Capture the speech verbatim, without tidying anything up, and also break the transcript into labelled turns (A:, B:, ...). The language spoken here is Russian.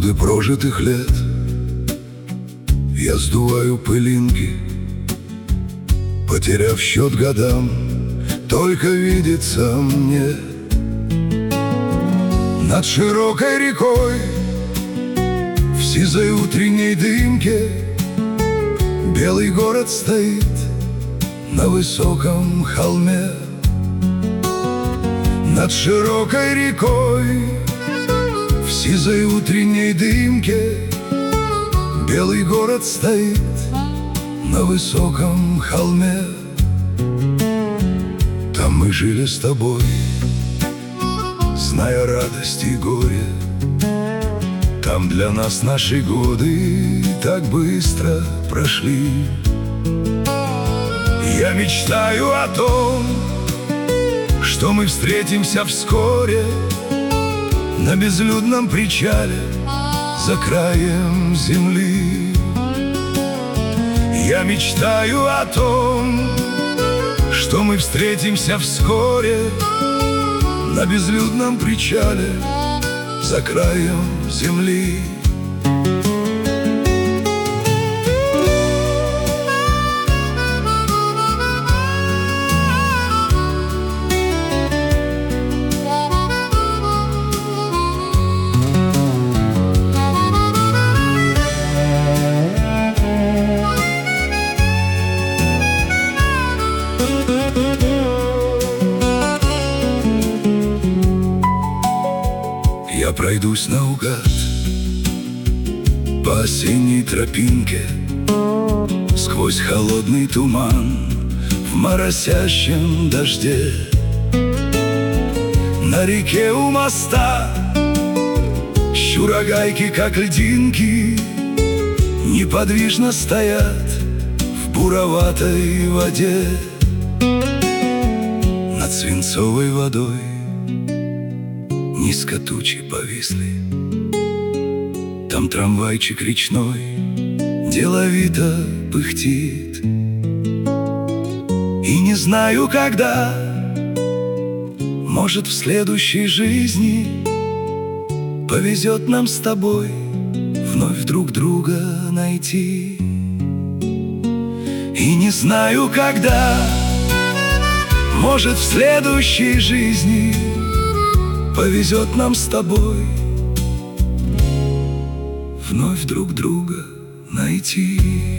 A: годы прожитых лет я сдуваю пылинки, потеряв счет годам. Только видится мне над широкой рекой в сизой утренней дымке белый город стоит на высоком холме. Над широкой рекой в сизой утренней дымке белый город стоит на высоком холме. Там мы жили с тобой, зная радость и горе. Там для нас наши годы так быстро прошли. Я мечтаю о том, что мы встретимся вскоре на безлюдном причале за краем земли. Я мечтаю о том, что мы встретимся вскоре на безлюдном причале за краем земли. Я пройдусь наугад по осенней тропинке сквозь холодный туман в моросящем дожде. На реке у моста щурогайки, как льдинки, неподвижно стоят в буроватой воде. Над свинцовой водой низко тучи повисли. Там трамвайчик речной деловито пыхтит. И не знаю, когда, может, в следующей жизни повезет нам с тобой вновь друг друга найти. И не знаю, когда, может, в следующей жизни повезет нам с тобой вновь друг друга найти.